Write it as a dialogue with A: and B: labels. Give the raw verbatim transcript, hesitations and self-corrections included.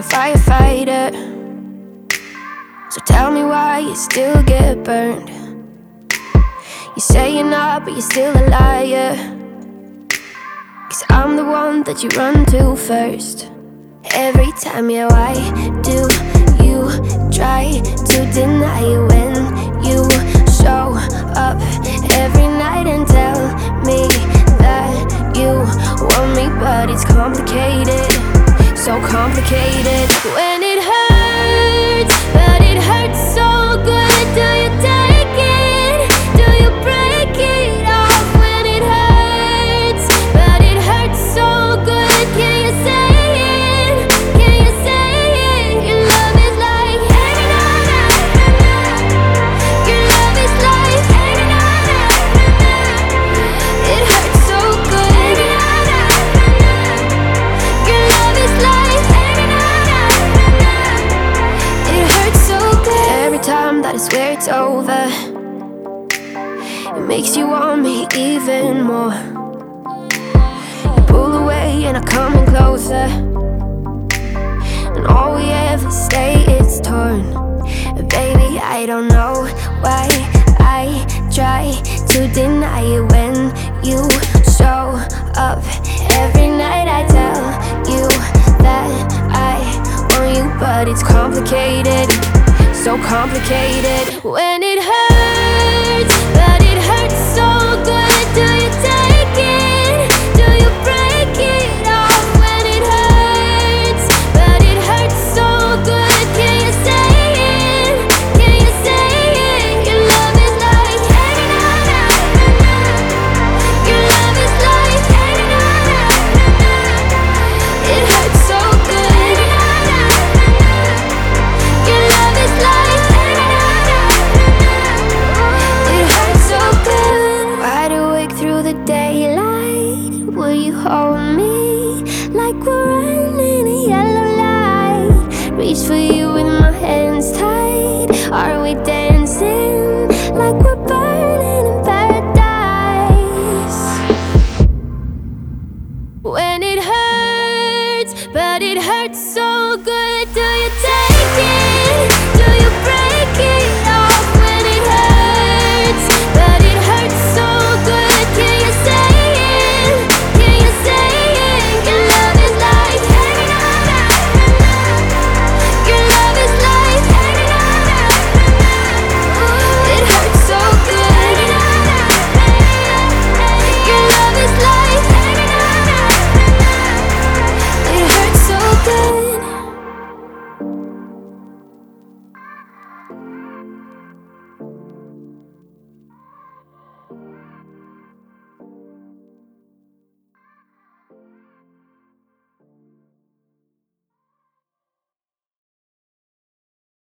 A: a firefighter. So tell me why you still get burned. You say you're not, but you're still a liar. Cause I'm the one that you run to first. Every time, yeah, why do you try to deny it when you show up every night and tell me that you want me? But it's complicated, so complicated. When it hurts, but it hurts so good. Do you take it? Do you break it off? When it hurts, but it hurts so good. Can you say it? Can you say it? Your love is like hey, na, na, na, na. Your love is like hey, na, na, na, na. It hurts so good. Hey, na, na, na, na. Your love is like hey, na, na, na, na. It hurts so good. Every time that I swear it's over, it makes you want me even more. You pull away and I come in closer, and all we ever say is torn. Baby, I don't know why I try to deny it when you show up every night. I tell you that I want you, but it's complicated, so complicated. When it hurts, but it hurts so good. Do you take it? Do you break it off? When it hurts, but it hurts so good. Can you say it? Can you say it? Your love is like hey, na, na, na, na. Your love is like hey, na, na, na, na. It hurts so good. Hey, na, na, na, na. Your love is like hey, na, na, na, na. It hurts so good. Wide awake through the daylight, will you hold me like we're running a yellow light? Reach for you with my hands tied. Are we dead?